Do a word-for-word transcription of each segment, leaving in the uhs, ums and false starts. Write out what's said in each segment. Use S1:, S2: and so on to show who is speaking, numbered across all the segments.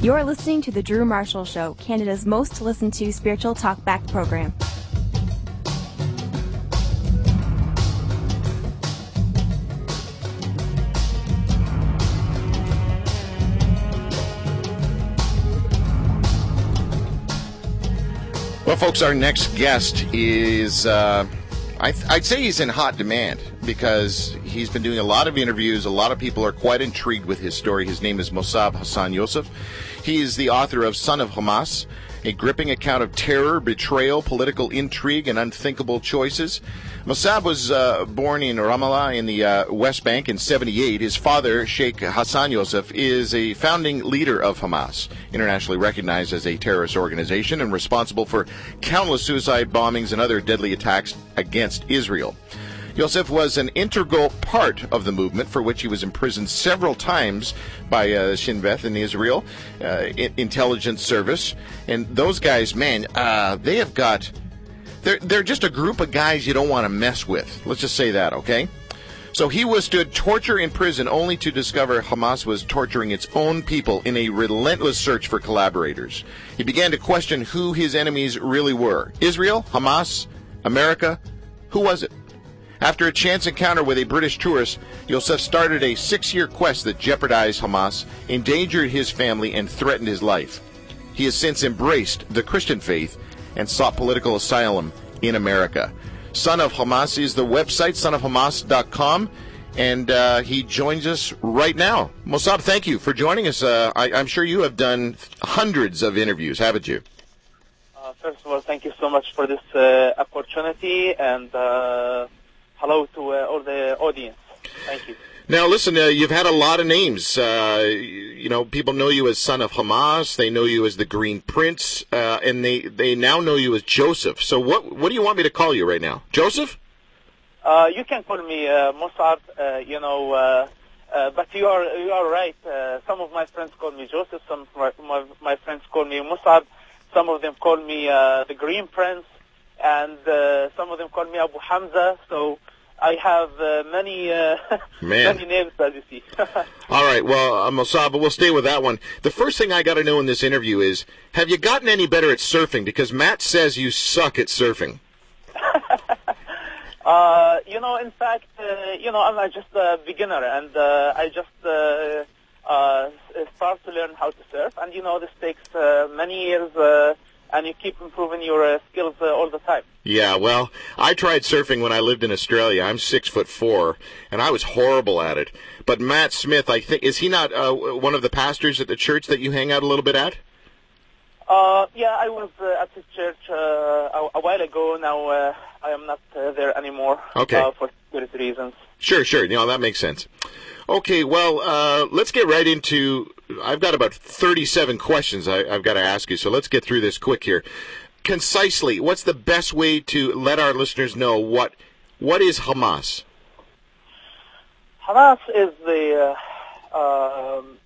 S1: You're listening to The Drew Marshall Show, Canada's most listened to spiritual talkback program.
S2: Well, folks, our next guest is, uh, I th- I'd say he's in hot demand because he's been doing a lot of interviews. A lot of people are quite intrigued with his story. His name is Mossab Hassan Youssef. He is the author of Son of Hamas, a gripping account of terror, betrayal, political intrigue, and unthinkable choices. Mossab was uh, born in Ramallah in the uh, West Bank in seventy-eight. His father, Sheikh Hassan Youssef, is a founding leader of Hamas, internationally recognized as a terrorist organization and responsible for countless suicide bombings and other deadly attacks against Israel. Youssef was an integral part of the movement, for which he was imprisoned several times by uh, Shin Bet in Israel, uh, intelligence service. And those guys, man, uh, they have got... They're, they're just a group of guys you don't want to mess with. Let's just say that, okay? So he withstood torture in prison only to discover Hamas was torturing its own people in a relentless search for collaborators. He began to question who his enemies really were. Israel? Hamas? America? Who was it? After a chance encounter with a British tourist, Youssef started a six-year quest that jeopardized Hamas, endangered his family, and threatened his life. He has since embraced the Christian faith and sought political asylum in America. Son of Hamas is the website, son of hamas dot com, and uh, he joins us right now. Mossab, thank you for joining us. Uh, I, I'm sure you have done hundreds of interviews, haven't you?
S3: Uh, first of all, thank you so much for this uh, opportunity, and uh, hello to uh, all the audience. Thank you.
S2: Now, listen, uh, you've had a lot of names. Uh, you know, people know you as Son of Hamas. They know you as the Green Prince, uh, and they, they now know you as Joseph. So what what do you want me to call you right now? Joseph?
S3: Uh, you can call me uh, Mossab, uh, you know, uh, uh, but you are you are right. Uh, some of my friends call me Joseph. Some of my, my, my friends call me Mossab. Some of them call me uh, the Green Prince, and uh, some of them call me Abu Hamza. So I have uh, many uh, many names, as you see.
S2: All right, well, uh, Mossab, we'll stay with that one. The first thing I got to know in this interview is, have you gotten any better at surfing? Because Matt says you suck at surfing.
S3: uh, you know, in fact, uh, you know, I'm just a beginner, and uh, I just uh, uh, start to learn how to surf. And, you know, this takes uh, many years, uh, and you keep improving your uh, skills uh, all the time.
S2: Yeah, well, I tried surfing when I lived in Australia. I'm six foot four, and I was horrible at it. But Matt Smith, I think, is he not uh, one of the pastors at the church that you hang out a little bit at?
S3: Uh, yeah, I was uh, at the church uh, a, a while ago. Now uh, I am not uh, there anymore.
S2: Okay.
S3: Uh, for security reasons.
S2: Sure, sure. You know, that makes sense. Okay, well, uh, let's get right into, I've got about thirty-seven questions I, I've got to ask you, so let's get through this quick here. Concisely, what's the best way to let our listeners know what what is Hamas?
S3: Hamas is the uh, um,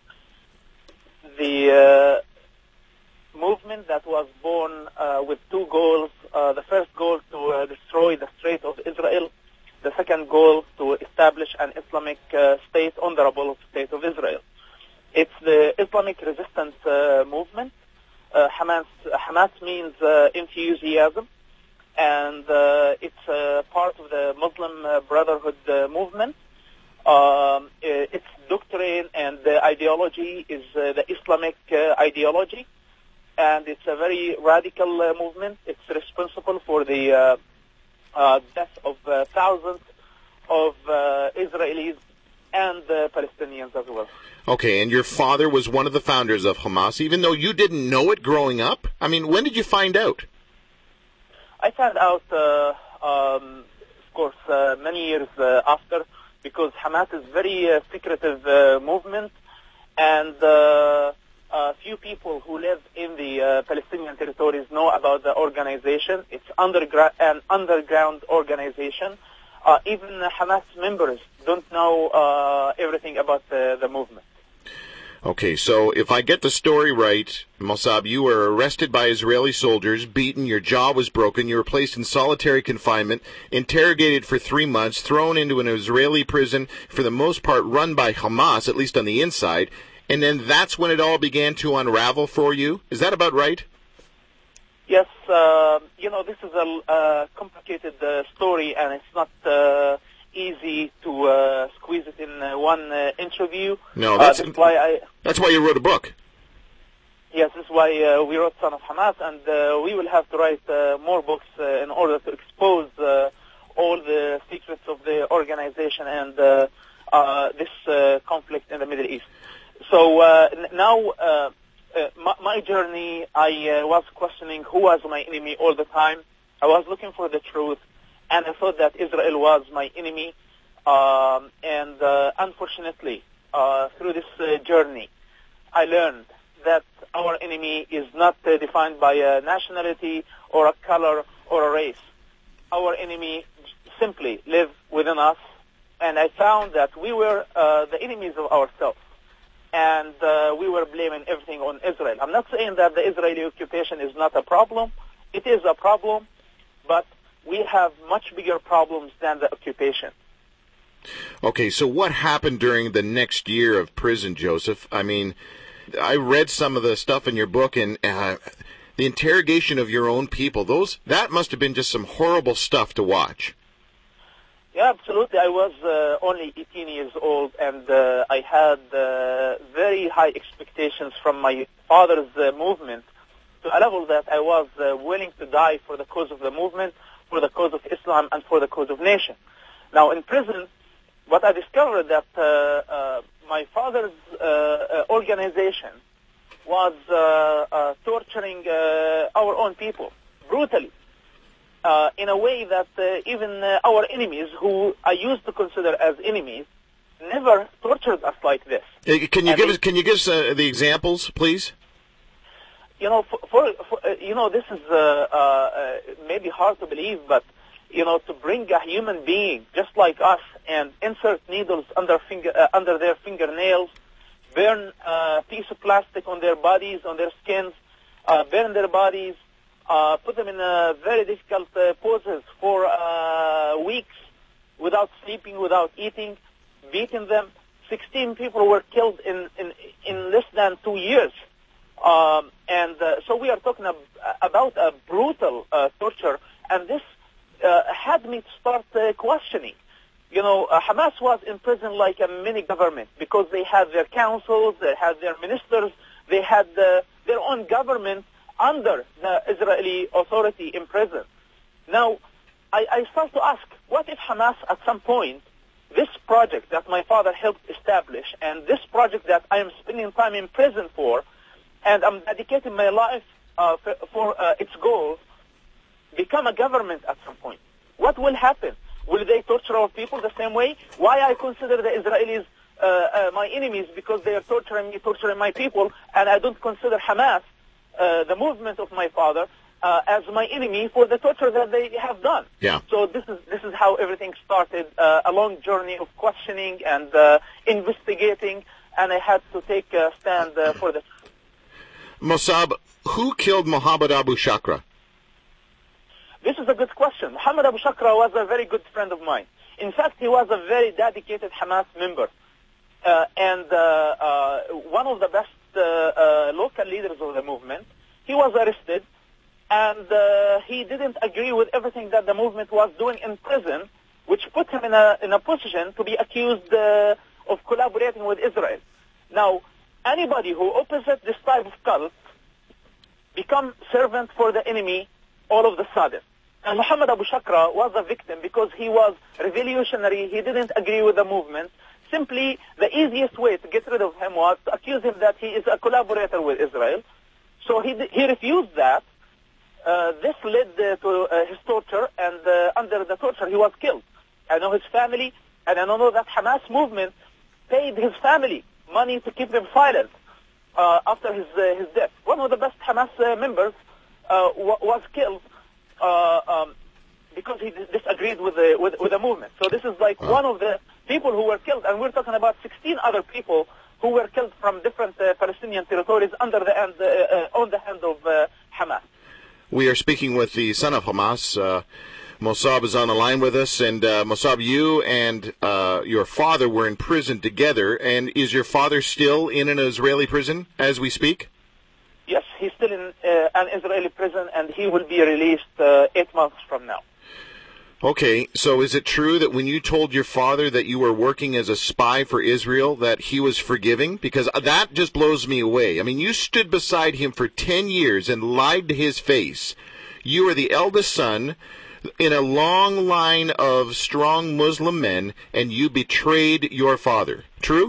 S3: the uh, movement that was born uh, with two goals. Uh, the first goal to uh, destroy the Strait of Israel. The second goal to establish an Islamic uh, state on the rubble state of Israel. It's the Islamic resistance uh, movement. Uh, Hamas, Hamas means uh, enthusiasm, and uh, it's uh, part of the Muslim uh, Brotherhood uh, movement. Um, its doctrine and the ideology is uh, the Islamic uh, ideology, and it's a very radical uh, movement. It's responsible for the uh, uh, death of uh, thousands of uh, Israelis and uh, Palestinians as well.
S2: Okay, and your father was one of the founders of Hamas, even though you didn't know it growing up? I mean, when did you find out?
S3: I found out, uh, um, of course, uh, many years uh, after, because Hamas is a very uh, secretive uh, movement, and uh, a few people who live in the uh, Palestinian territories know about the organization. It's undergra- an underground organization. Uh, even Hamas members don't know uh, everything about the, the movement.
S2: Okay, so if I get the story right, Mossab, you were arrested by Israeli soldiers, beaten, your jaw was broken, you were placed in solitary confinement, interrogated for three months, thrown into an Israeli prison, for the most part run by Hamas, at least on the inside, And then that's when it all began to unravel for you? Is that about right?
S3: Yes, uh, you know, this is a uh, complicated uh, story, and it's not uh, easy to uh, squeeze it in uh, one uh, interview.
S2: No, that's,
S3: uh, that's why I.
S2: That's why you wrote a book.
S3: Yes, this is why uh, we wrote Son of Hamas, and uh, we will have to write uh, more books uh, in order to expose uh, all the secrets of the organization and uh, uh, this uh, conflict in the Middle East. So uh, now. Uh, Uh, my, my journey, I uh, was questioning who was my enemy all the time. I was looking for the truth, and I thought that Israel was my enemy. Um, and uh, unfortunately, uh, through this uh, journey, I learned that our enemy is not uh, defined by a nationality or a color or a race. Our enemy simply live within us, and I found that we were uh, the enemies of ourselves. And uh, we were blaming everything on Israel. I'm not saying that the Israeli occupation is not a problem. It is a problem, but we have much bigger problems than the occupation.
S2: Okay, so what happened during the next year of prison, Joseph? I mean, I read some of the stuff in your book, and uh, the interrogation of your own people, those that must have been just some horrible stuff to watch.
S3: Yeah, absolutely. I was uh, only eighteen years old, and uh, I had uh, very high expectations from my father's uh, movement to a level that I was uh, willing to die for the cause of the movement, for the cause of Islam, and for the cause of nation. Now, in prison, what I discovered that uh, uh, my father's uh, uh, organization was uh, uh, torturing uh, our own people brutally. Uh, in a way that uh, even uh, our enemies, who I used to consider as enemies, never tortured us like this.
S2: Hey, can you
S3: I
S2: give
S3: mean,
S2: us? Can you give us uh, the examples, please?
S3: You know, for, for, for uh, you know, this is uh, uh, maybe hard to believe, but you know, to bring a human being just like us and insert needles under finger uh, under their fingernails, burn a piece of plastic on their bodies, on their skins, uh, burn their bodies. Uh, put them in uh, very difficult uh, poses for uh, weeks without sleeping, without eating, beating them. Sixteen people were killed in, in, in less than two years. Um, and uh, so we are talking ab- about a brutal uh, torture, and this uh, had me to start uh, questioning. You know, uh, Hamas was in prison like a mini government because they had their councils, they had their ministers, they had uh, their own government under the Israeli authority in prison. Now, I, I start to ask, what if Hamas at some point, this project that my father helped establish, and this project that I am spending time in prison for, and I'm dedicating my life uh, for, for uh, its goals, become a government at some point? What will happen? Will they torture our people the same way? Why I consider the Israelis uh, uh, my enemies? Because they are torturing me, torturing my people, and I don't consider Hamas, Uh, the movement of my father, uh, as my enemy for the torture that they have done.
S2: Yeah.
S3: So this is this is how everything started, uh, a long journey of questioning and uh, investigating, and I had to take a stand uh, for this.
S2: Mossab, who killed Mohammed Abu Shakra?
S3: This is a good question. Mohammed Abu Shakra was a very good friend of mine. In fact, he was a very dedicated Hamas member, uh, and uh, uh, one of the best Uh, uh, local leaders of the movement. He was arrested, and uh, he didn't agree with everything that the movement was doing in prison, which put him in a in a position to be accused uh, of collaborating with Israel. Now, anybody who opposite this type of cult become servant for the enemy all of the sudden. And Mohammed Abu Shakra was a victim because he was revolutionary. He didn't agree with the movement. Simply, the easiest way to get rid of him was to accuse him that he is a collaborator with Israel. So he he refused that. Uh, this led uh, to uh, his torture, and uh, under the torture, he was killed. I know his family, and I know that Hamas movement paid his family money to keep them silent uh, after his uh, his death. One of the best Hamas uh, members uh, w- was killed uh, um, because he disagreed with the with, with the movement. So this is like wow. one of the people who were killed, and we're talking about sixteen other people who were killed from different uh, Palestinian territories under the hand, uh, uh, on the hand of uh, Hamas.
S2: We are speaking with the son of Hamas, uh, Mossab is on the line with us, and uh, Mossab, you and uh, your father were in prison together, and is your father still in an Israeli prison as we speak?
S3: Yes, he's still in uh, an Israeli prison, and he will be released uh, eight months from now.
S2: Okay, so is it true that when you told your father that you were working as a spy for Israel, that he was forgiving? Because that just blows me away. I mean, you stood beside him for ten years and lied to his face. You are the eldest son in a long line of strong Muslim men, and you betrayed your father. True?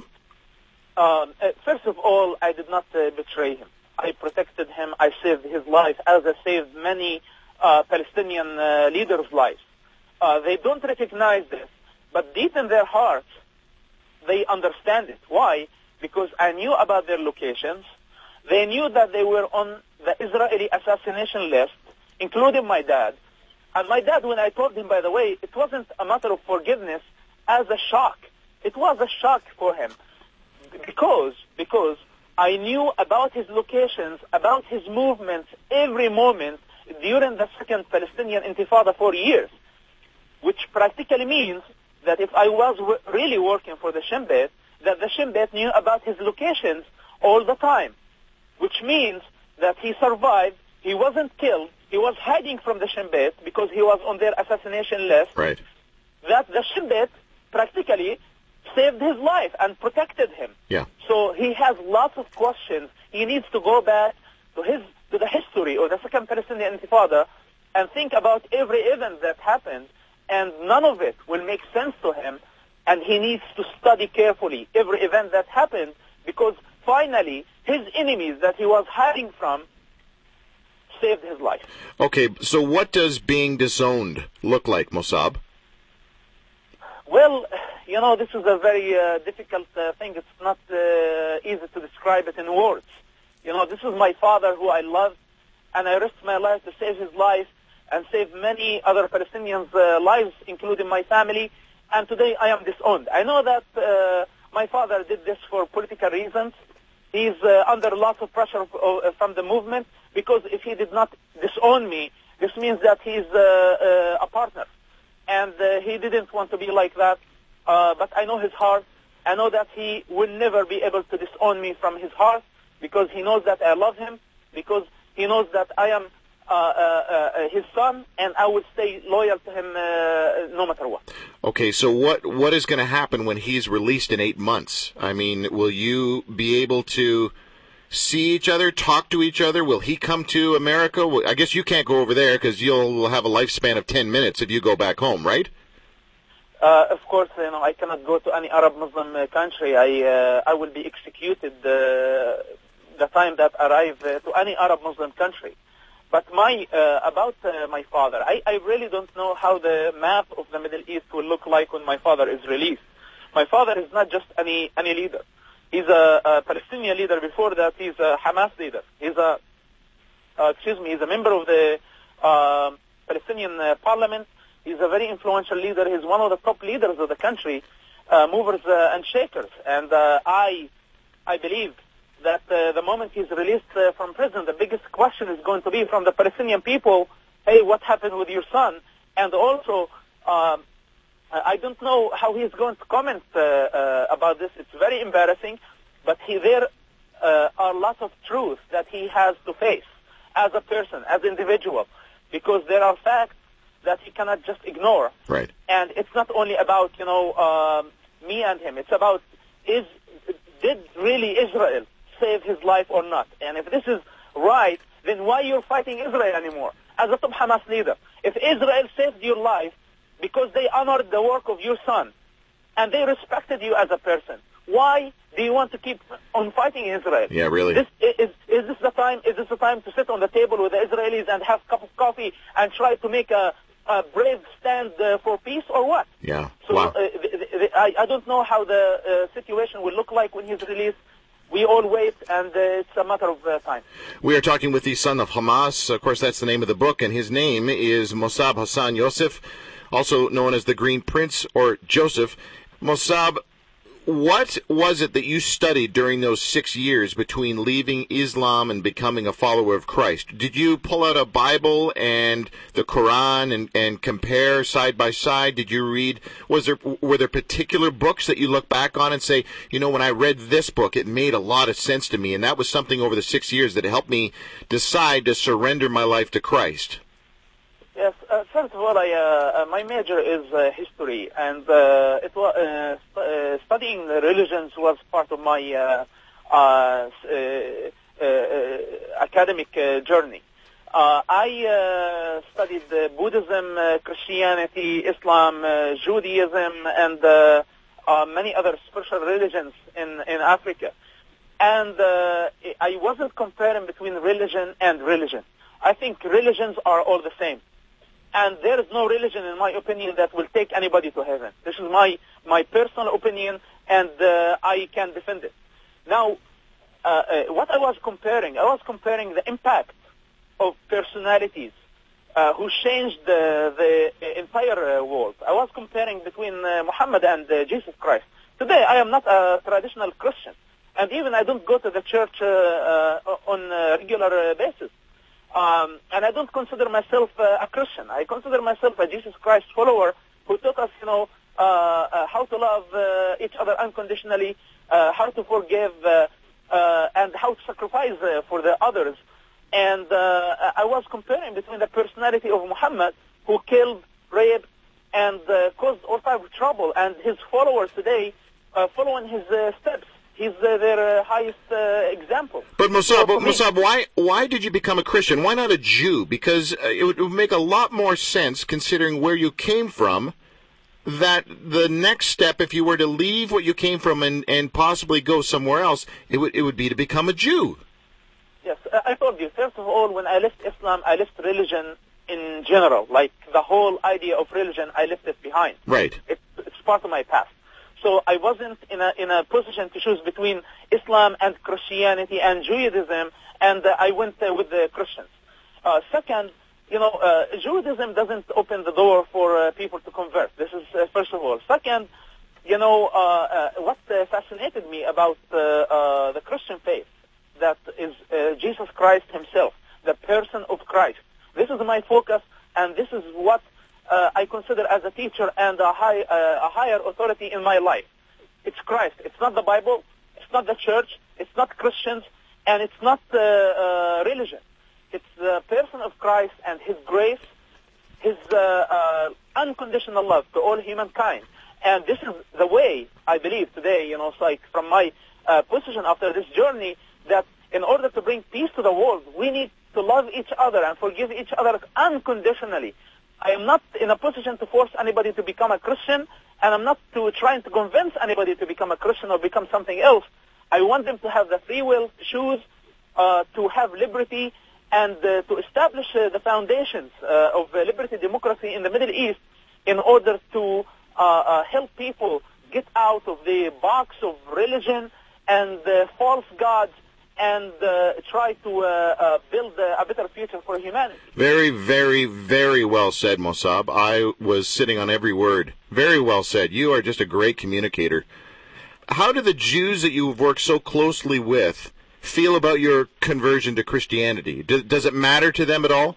S3: Um, uh, first of all, I did not uh, betray him. I protected him. I saved his life, as I saved many uh, Palestinian uh, leaders' lives. Uh, they don't recognize this, but deep in their hearts, they understand it. Why? Because I knew about their locations. They knew that they were on the Israeli assassination list, including my dad. And my dad, when I told him, by the way, it wasn't a matter of forgiveness as a shock. It was a shock for him because, because I knew about his locations, about his movements every moment during the second Palestinian Intifada for years. Which practically means that if I was w- really working for the Shin Bet, that the Shin Bet knew about his locations all the time, which means that he survived, he wasn't killed, he was hiding from the Shin Bet because he was on their assassination list,
S2: right.
S3: That the Shin Bet practically saved his life and protected him.
S2: Yeah.
S3: So he has lots of questions. He needs to go back to his to the history of the Second Palestinian Intifada and think about every event that happened, and none of it will make sense to him, and he needs to study carefully every event that happened, because finally his enemies that he was hiding from saved his life.
S2: Okay, so what does being disowned look like, Mossab?
S3: Well, you know, this is a very uh, difficult uh, thing. It's not uh, easy to describe it in words. You know, this is my father who I love, and I risked my life to save his life and save many other Palestinians' uh, lives, including my family, and today I am disowned. I know that uh, my father did this for political reasons. He's uh, under lots of pressure uh, from the movement, because if he did not disown me, this means that he's uh, uh, a partner. And uh, he didn't want to be like that, uh, but I know his heart. I know that he will never be able to disown me from his heart, because he knows that I love him, because he knows that I am Uh, uh, uh, his son, and I would stay loyal to him uh, no matter what.
S2: Okay, so what what is going to happen when he's released in eight months? I mean, will you be able to see each other, talk to each other? Will he come to America? I guess you can't go over there because you'll have a lifespan of ten minutes if you go back home, right?
S3: Uh, of course, you know, I cannot go to any Arab Muslim uh, country. I uh, I will be executed uh, the time that I arrive uh, to any Arab Muslim country. But my uh, about uh, my father, I, I really don't know how the map of the Middle East will look like when my father is released. My father is not just any any leader. He's a, a Palestinian leader. Before that, he's a Hamas leader. He's a uh, excuse me. He's a member of the uh, Palestinian uh, parliament. He's a very influential leader. He's one of the top leaders of the country, uh, movers uh, and shakers. And uh, I I believe that uh, the moment he's released uh, from prison, the biggest question is going to be from the Palestinian people, hey, what happened with your son? And also, um, I don't know how he's going to comment uh, uh, about this. It's very embarrassing, but he, there uh, are lots of truths that he has to face as a person, as an individual, because there are facts that he cannot just ignore.
S2: Right.
S3: And it's not only about, you know, um, me and him. It's about, is did really Israel save his life or not? And if this is right, then why you're fighting Israel anymore as a top Hamas leader? If Israel saved your life because they honored the work of your son and they respected you as a person, why do you want to keep on fighting Israel?
S2: Yeah, really.
S3: This, is, is this the time? Is this the time to sit on the table with the Israelis and have a cup of coffee and try to make a, a brave stand uh, for peace, or what?
S2: Yeah.
S3: So
S2: wow.
S3: uh, the, the, I, I don't know how the uh, situation will look like when he's released. We all wait, and uh, it's a matter of uh, time.
S2: We are talking with the son of Hamas. Of course, that's the name of the book, and his name is Mossab Hassan Youssef, also known as the Green Prince or Joseph. Mossab, what was it that you studied during those six years between leaving Islam and becoming a follower of Christ? Did you pull out a Bible and the Quran and, and compare side by side? Did you read, was there, were there particular books that you look back on and say, you know, when I read this book, it made a lot of sense to me, and that was something over the six years that helped me decide to surrender my life to Christ?
S3: Yes, uh, first of all, I, uh, uh, my major is uh, history, and uh, it was uh, st- uh, studying religions was part of my uh, uh, uh, uh, academic uh, journey. Uh, I uh, studied uh, Buddhism, uh, Christianity, Islam, uh, Judaism, and uh, uh, many other spiritual religions in, in Africa. And uh, I wasn't comparing between religion and religion. I think religions are all the same. And there is no religion, in my opinion, that will take anybody to heaven. This is my, my personal opinion, and uh, I can defend it. Now, uh, uh, what I was comparing, I was comparing the impact of personalities uh, who changed the, the entire uh, world. I was comparing between uh, Muhammad and uh, Jesus Christ. Today, I am not a traditional Christian, and even I don't go to the church uh, uh, on a regular uh, basis. Um, and I don't consider myself uh, a Christian. I consider myself a Jesus Christ follower who taught us, you know, uh, uh, how to love uh, each other unconditionally, uh, how to forgive, uh, uh, and how to sacrifice uh, for the others. And uh, I was comparing between the personality of Muhammad, who killed, raped, and uh, caused all type of trouble, and his followers today uh, following his uh, steps. He's uh, their uh, highest uh, example.
S2: But Musab, so Musab, why why did you become a Christian? Why not a Jew? Because uh, it, would, it would make a lot more sense, considering where you came from, that the next step, if you were to leave what you came from and, and possibly go somewhere else, it would it would be to become a Jew.
S3: Yes, I told you. First of all, when I left Islam, I left religion in general. Like the whole idea of religion, I left it behind.
S2: Right.
S3: It, it's part of my past. So I wasn't in a in a position to choose between Islam and Christianity and Judaism, and uh, I went uh, with the Christians. Uh, second, you know, uh, Judaism doesn't open the door for uh, people to convert. This is uh, first of all. Second, you know, uh, uh, what uh, fascinated me about uh, uh, the Christian faith, that is uh, Jesus Christ himself, the person of Christ. This is my focus, and this is what Uh, I consider as a teacher and a, high, uh, a higher authority in my life. It's Christ. It's not the Bible. It's not the church. It's not Christians. And it's not uh, uh, religion. It's the person of Christ and his grace, his uh, uh, unconditional love to all humankind. And this is the way, I believe today, you know, it's like from my uh, position after this journey, that in order to bring peace to the world, we need to love each other and forgive each other unconditionally. I am not in a position to force anybody to become a Christian, and I'm not to trying to convince anybody to become a Christian or become something else. I want them to have the free will to choose, uh, to have liberty, and uh, to establish uh, the foundations uh, of uh, liberty, democracy in the Middle East in order to uh, uh, help people get out of the box of religion and uh, false gods, and uh, try to uh, uh, build uh, a better future for humanity.
S2: Very, very, very well said, Musab. I was sitting on every word. Very well said. You are just a great communicator. How do the Jews that you've worked so closely with feel about your conversion to Christianity? Do, does it matter to them at all?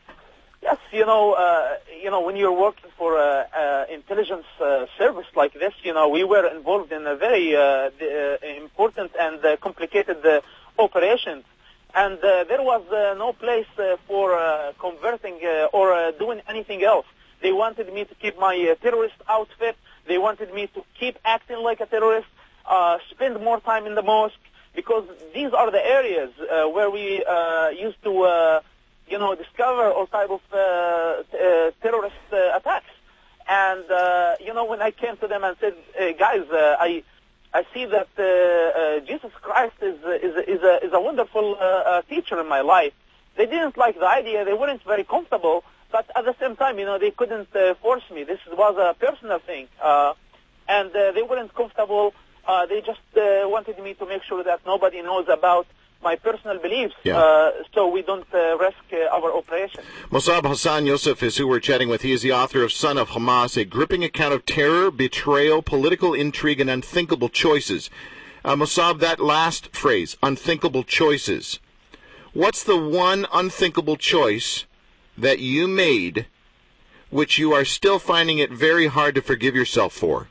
S3: Yes, you know, uh, you know, when you're working for an intelligence uh, service like this, you know, we were involved in a very uh, uh, important and uh, complicated uh, operations, and uh, there was uh, no place uh, for uh, converting uh, or uh, doing anything else. They wanted me to keep my uh, terrorist outfit. They wanted me to keep acting like a terrorist, uh, spend more time in the mosque, because these are the areas uh, where we uh, used to, uh, you know, discover all type of uh, t- uh, terrorist uh, attacks. And uh, you know, when I came to them and said, hey, guys, uh, I. I see that uh, uh, Jesus Christ is is is a is a wonderful uh, uh, teacher in my life. They didn't like the idea. They weren't very comfortable, but at the same time, you know, they couldn't uh, force me. This was a personal thing, uh, and uh, they weren't comfortable. Uh, they just uh, wanted me to make sure that nobody knows about my personal beliefs,
S2: Yeah.
S3: uh, so we don't uh, risk uh, our operation.
S2: Mossab Hassan Youssef is who we're chatting with. He is the author of Son of Hamas, a gripping account of terror, betrayal, political intrigue, and unthinkable choices. Uh, Mossab, that last phrase, unthinkable choices. What's the one unthinkable choice that you made which you are still finding it very hard to forgive yourself for?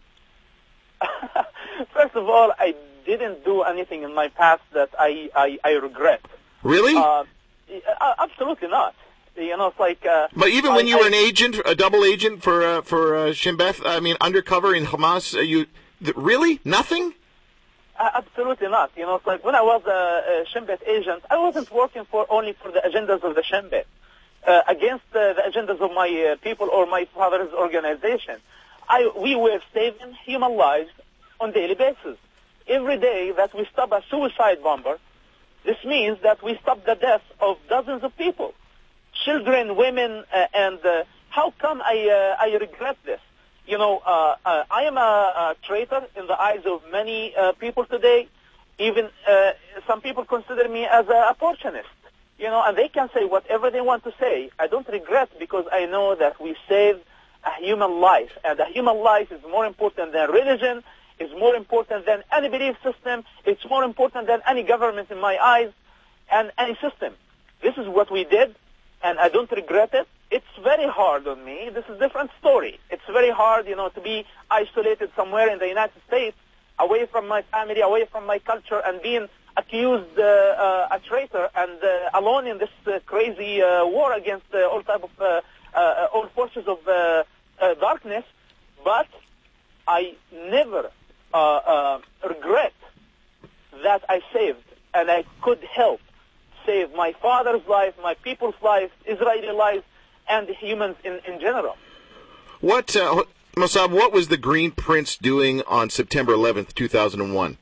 S3: First of all, I didn't do anything in my past that I, I, I regret.
S2: Really?
S3: Uh, absolutely not. You know, it's like... Uh,
S2: but even
S3: I,
S2: when you were
S3: I,
S2: an agent, a double agent for uh, for uh, Shin Bet, I mean, undercover in Hamas, uh, you th- really? Nothing?
S3: Uh, absolutely not. You know, it's like when I was a, a Shin Bet agent, I wasn't working for only for the agendas of the Shin Bet, uh, against uh, the agendas of my uh, people or my father's organization. I, we were saving human lives on a daily basis. Every day that we stop a suicide bomber, this means that we stop the death of dozens of people, children, women, uh, and uh, how come I uh, I regret this? You know, uh, uh, I am a, a traitor in the eyes of many uh, people today. Even uh, some people consider me as an opportunist. You know, and they can say whatever they want to say. I don't regret because I know that we saved a human life, and a human life is more important than religion. Is more important than any belief system. It's more important than any government in my eyes and any system. This is what we did, and I don't regret it. It's very hard on me. This is a different story. It's very hard, you know, to be isolated somewhere in the United States, away from my family, away from my culture, and being accused uh, uh, a traitor and uh, alone in this uh, crazy uh, war against uh, all type of uh, uh, all forces of uh, uh, darkness. But I never Uh, uh, regret that I saved, and I could help save my father's life, my people's life, Israeli life, and humans in, in general.
S2: What, uh, Mossab, what was the Green Prince doing on September eleventh, two thousand one?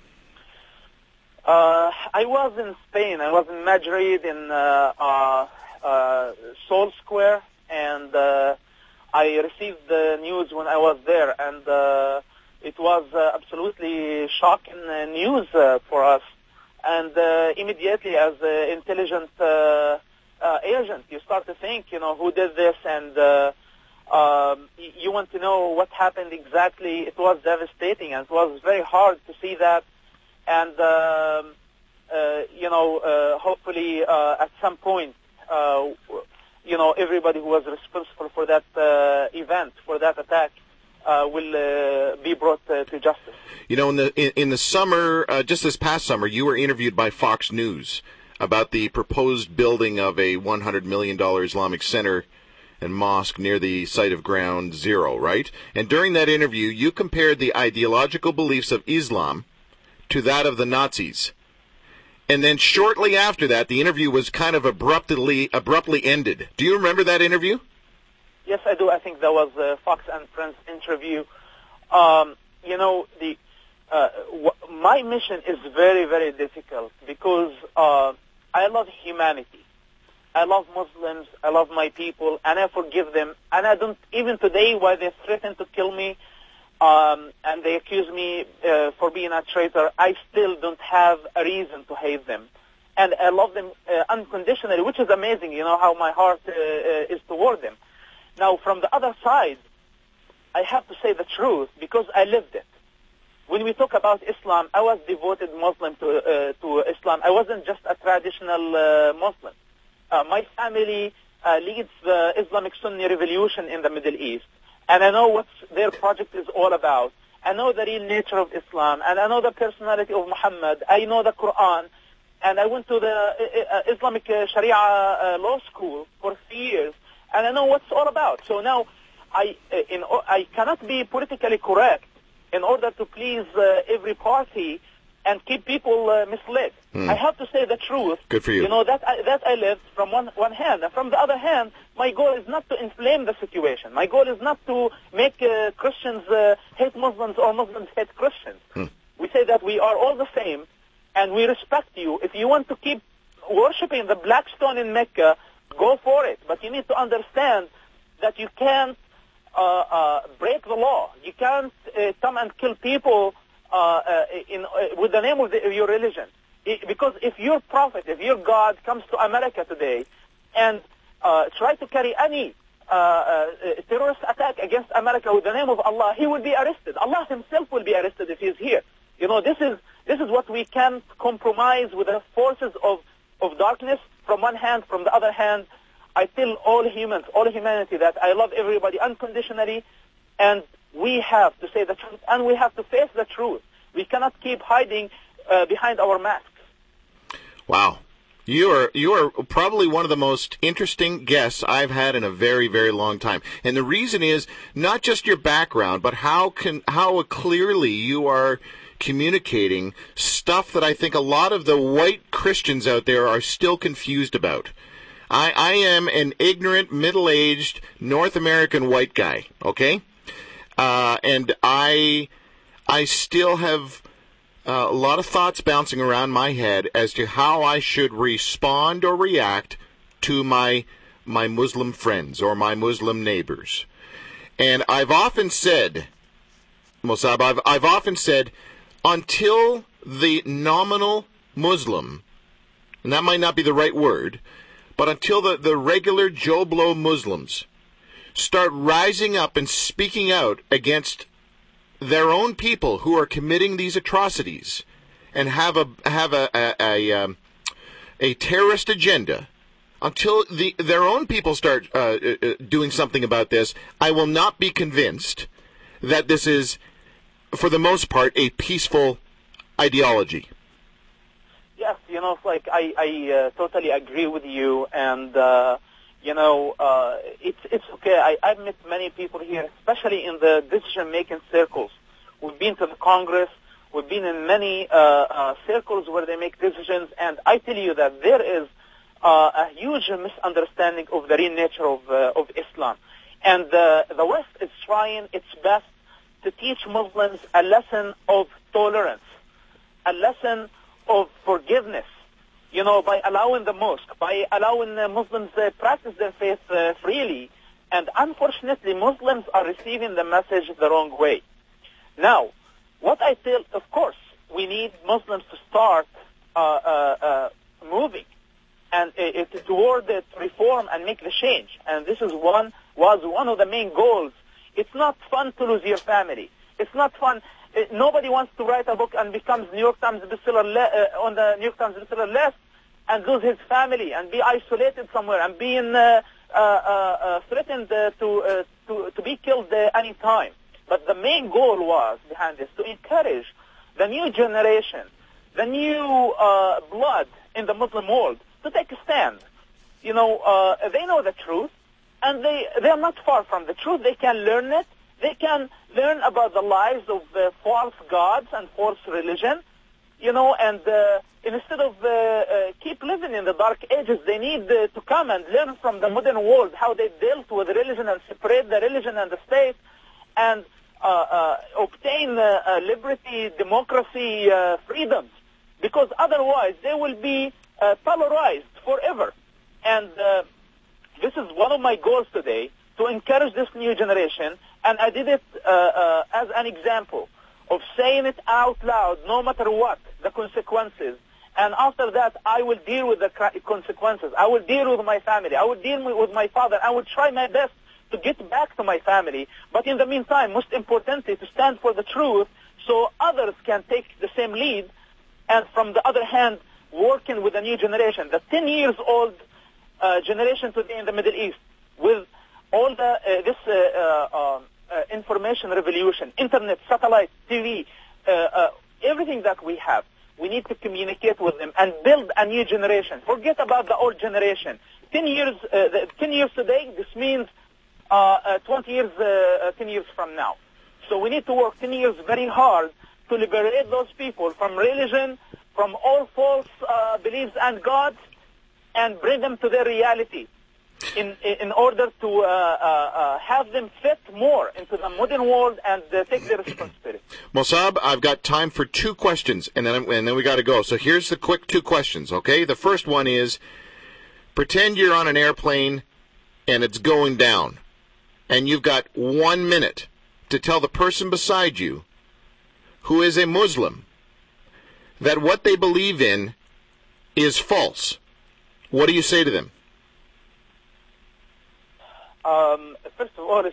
S3: Uh, I was in Spain. I was in Madrid, in uh, uh, uh, Sol Square, and uh, I received the news when I was there, and uh, it was uh, absolutely shocking uh, news uh, for us. And uh, immediately, as an intelligent uh, uh, agent, you start to think, you know, who did this, and uh, um, you want to know what happened exactly. It was devastating, and it was very hard to see that. And, um, uh, you know, uh, hopefully uh, at some point, uh, you know, everybody who was responsible for that uh, event, for that attack, Uh, will uh, be brought uh, to justice.
S2: You know, in the in, in the summer, uh, just this past summer, you were interviewed by Fox News about the proposed building of a one hundred million dollars Islamic center and mosque near the site of Ground Zero, right? And during that interview, you compared the ideological beliefs of Islam to that of the Nazis. And then shortly after that, the interview was kind of abruptly abruptly ended. Do you remember that interview?
S3: Yes, I do. I think that was a Fox and Friends interview. Um, you know, the uh, w- my mission is very, very difficult because uh, I love humanity. I love Muslims. I love my people, and I forgive them. And I don't, even today, while they threaten to kill me um, and they accuse me uh, for being a traitor, I still don't have a reason to hate them. And I love them uh, unconditionally, which is amazing, you know, how my heart uh, uh, is toward them. Now, from the other side, I have to say the truth because I lived it. When we talk about Islam, I was devoted Muslim to uh, to Islam. I wasn't just a traditional uh, Muslim. Uh, my family uh, leads the Islamic Sunni revolution in the Middle East, and I know what their project is all about. I know the real nature of Islam, and I know the personality of Muhammad. I know the Quran, and I went to the uh, Islamic uh, Sharia uh, law school for three years. And I know what it's all about. So now, I uh, in, I cannot be politically correct in order to please uh, every party and keep people uh, misled. Hmm. I have to say the truth.
S2: Good for you.
S3: You know, that I, that I live from one, one hand. And from the other hand, my goal is not to inflame the situation. My goal is not to make uh, Christians uh, hate Muslims or Muslims hate Christians. Hmm. We say that we are all the same, and we respect you. If you want to keep worshiping the black stone in Mecca, go for it, but you need to understand that you can't uh, uh, break the law. You can't uh, come and kill people uh, uh, in, uh, with the name of, the, of your religion. It, because if your prophet, if your God comes to America today and uh, try to carry any uh, uh, terrorist attack against America with the name of Allah, he will be arrested. Allah himself will be arrested if he is here. You know, this is this is what we can't compromise with the forces of, of darkness from one hand. From the other hand, I tell all humans, all humanity, that I love everybody unconditionally, and we have to say the truth, and we have to face the truth. We cannot keep hiding uh, behind our masks.
S2: Wow. You are you are probably one of the most interesting guests I've had in a very, very long time. And the reason is not just your background, but how can how clearly you are communicating stuff that I think a lot of the white Christians out there are still confused about. I, I am an ignorant, middle-aged North American white guy, okay? Uh, and I I still have uh, a lot of thoughts bouncing around my head as to how I should respond or react to my my Muslim friends or my Muslim neighbors. And I've often said, Mossab, I've, I've often said, until the nominal Muslim, and that might not be the right word, but until the, the regular Joe Blow Muslims start rising up and speaking out against their own people who are committing these atrocities and have a have a a, a, um, a terrorist agenda, until the their own people start uh, uh, doing something about this, I will not be convinced that this is, for the most part, a peaceful ideology.
S3: Yes, you know, it's like I, I uh, totally agree with you, and uh, you know, uh, it's it's okay. I, I've met many people here, especially in the decision-making circles. We've been to the Congress. We've been in many uh, uh, circles where they make decisions, and I tell you that there is uh, a huge misunderstanding of the real nature of uh, of Islam, and uh, the West is trying its best to teach Muslims a lesson of tolerance, a lesson of forgiveness, you know, by allowing the mosque, by allowing uh, Muslims uh, practice their faith uh, freely. And unfortunately, Muslims are receiving the message the wrong way. Now, what I tell, of course, we need Muslims to start uh, uh, uh, moving and uh, toward the reform and make the change. And this is one was one of the main goals. It's not fun to lose your family. It's not fun. Uh, nobody wants to write a book and becomes New York Times bestseller le- uh, on the New York Times bestseller list and lose his family and be isolated somewhere and being uh, uh, uh, threatened uh, to, uh, to to be killed uh, any time. But the main goal was behind this to encourage the new generation, the new uh, blood in the Muslim world to take a stand. You know, uh, they know the truth, and they they are not far from the truth. They can learn it. They can learn about the lies of uh, false gods and false religion, you know, and uh, instead of uh, uh, keep living in the dark ages, they need uh, to come and learn from the modern world how they dealt with religion and separate the religion and the state and uh, uh, obtain uh, uh, liberty, democracy, uh, freedoms, because otherwise they will be uh, polarized forever. And uh, this is one of my goals today, to encourage this new generation, and I did it uh, uh, as an example of saying it out loud, no matter what, the consequences. And after that, I will deal with the consequences. I will deal with my family. I will deal with my father. I will try my best to get back to my family. But in the meantime, most importantly, to stand for the truth so others can take the same lead. And from the other hand, working with the new generation, the ten years old uh, generation today in the Middle East, with all the uh, this uh, uh, uh, information revolution, internet, satellite, T V, uh, uh, everything that we have, we need to communicate with them and build a new generation. Forget about the old generation. Ten years, uh, the, ten years today, this means uh, uh, twenty years, uh, uh, ten years from now. So we need to work ten years very hard to liberate those people from religion, from all false uh, beliefs and gods, and bring them to their reality. In in order to uh, uh, uh, have them fit more into the modern world and uh, take their responsibility.
S2: Mossab, I've got time for two questions, and then and then we got to go. So here's the quick two questions, okay? The first one is, pretend you're on an airplane and it's going down, and you've got one minute to tell the person beside you, who is a Muslim, that what they believe in is false, what do you say to them?
S3: Um, first of all, if,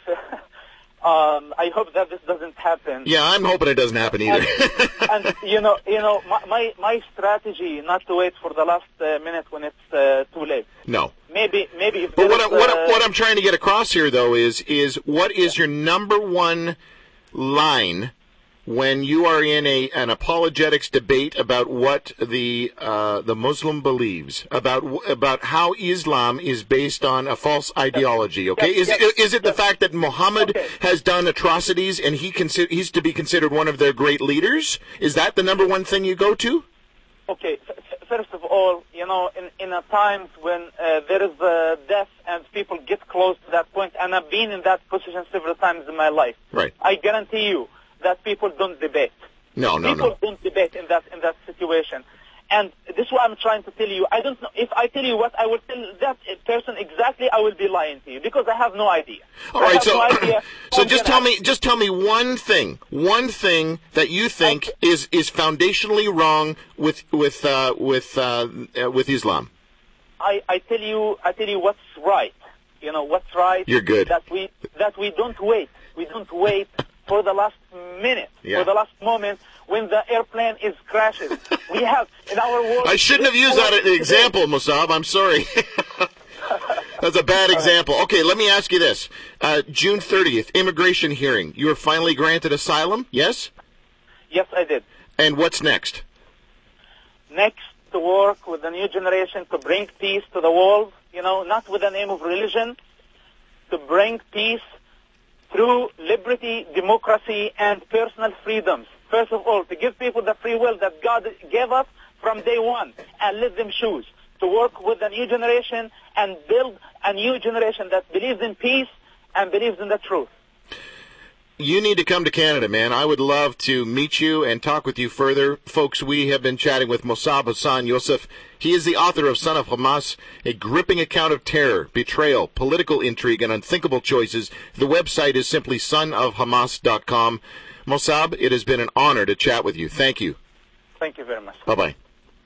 S3: um, I hope that this doesn't happen.
S2: Yeah, I'm hoping it doesn't happen either.
S3: and, and you know, you know, my, my my strategy not to wait for the last uh, minute when it's uh, too late.
S2: No.
S3: Maybe, maybe. If
S2: but what,
S3: is,
S2: I, what,
S3: uh,
S2: what I'm trying to get across here, though, is is what is your number one line when you are in a an apologetics debate about what the uh, the Muslim believes, about about how Islam is based on a false ideology? Okay,
S3: yes,
S2: is
S3: yes,
S2: it, is it
S3: yes.
S2: the fact that Muhammad
S3: okay.
S2: has done atrocities and he consi- he's to be considered one of their great leaders? Is that the number one thing you go to?
S3: Okay, f- first of all, you know, in in a times when uh, there is uh, death and people get close to that point, and I've been in that position several times in my life.
S2: Right.
S3: I guarantee you that people don't debate.
S2: No, no,
S3: people
S2: no.
S3: don't debate in that in that situation. And this is what I'm trying to tell you. I don't know if I tell you what I will tell that person exactly. I will be lying to you because I have no idea.
S2: All right, so
S3: no idea
S2: so just tell me, just tell me one thing, one thing that you think
S3: okay.
S2: is is foundationally wrong with with uh, with uh, uh, with Islam.
S3: I, I tell you, I tell you what's right. You know what's right.
S2: You're good.
S3: That we that we don't wait. We don't wait for the last minute,
S2: yeah.
S3: for the last moment when the airplane is crashes. We have in our world.
S2: I shouldn't have used that as an example, Mossab. I'm sorry. That's a bad example. Okay, let me ask you this: uh, June thirtieth, immigration hearing. You were finally granted asylum. Yes.
S3: Yes, I did.
S2: And what's next?
S3: Next, to work with the new generation to bring peace to the world. You know, not with the name of religion, to bring peace through liberty, democracy, and personal freedoms. First of all, to give people the free will that God gave us from day one and let them choose. To work with the new generation and build a new generation that believes in peace and believes in the truth.
S2: You need to come to Canada, man. I would love to meet you and talk with you further. Folks, we have been chatting with Mossab Hassan Youssef. He is the author of Son of Hamas, a gripping account of terror, betrayal, political intrigue, and unthinkable choices. The website is simply son of hamas dot com. Mossab, it has been an honor to chat with you. Thank you.
S3: Thank you very much.
S2: Bye-bye.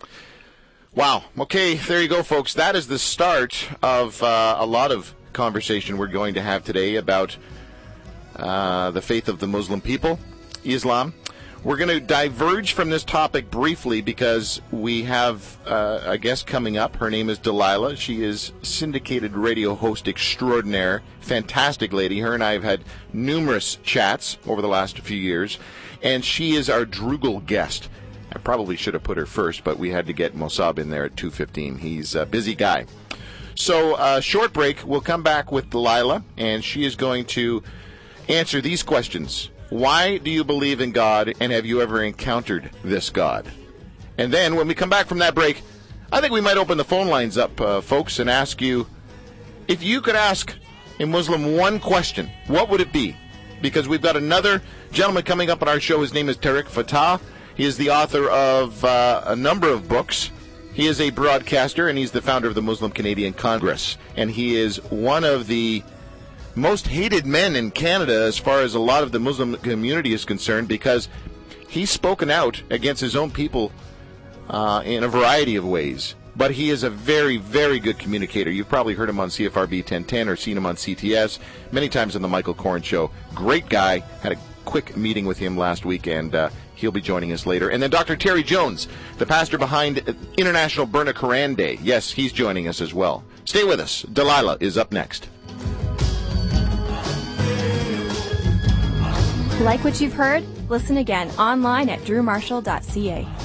S2: Wow. Okay, there you go, folks. That is the start of uh, a lot of conversation we're going to have today about uh, the faith of the Muslim people, Islam. We're going to diverge from this topic briefly because we have uh, a guest coming up. Her name is Delilah. She is syndicated radio host extraordinaire. Fantastic lady. Her and I have had numerous chats over the last few years, and she is our Drugel guest. I probably should have put her first, but we had to get Mossab in there at two fifteen. He's a busy guy. So, uh, short break. We'll come back with Delilah, and she is going to answer these questions. Why do you believe in God, and have you ever encountered this God? And then, when we come back from that break, I think we might open the phone lines up, uh, folks, and ask you, if you could ask a Muslim one question, what would it be? Because we've got another gentleman coming up on our show. His name is Tariq Fatah. He is the author of uh, a number of books. He is a broadcaster, and he's the founder of the Muslim Canadian Congress. And he is one of the most hated men in Canada as far as a lot of the Muslim community is concerned, because he's spoken out against his own people uh, in a variety of ways. But he is a very, very good communicator. You've probably heard him on C F R B ten ten or seen him on C T S, many times on the Michael Corn Show. Great guy. Had a quick meeting with him last week, and uh, he'll be joining us later. And then Doctor Terry Jones, the pastor behind International Burn a Quran Day. Yes, he's joining us as well. Stay with us. Delilah is up next.
S1: Like what you've heard? Listen again online at drew marshall dot c a.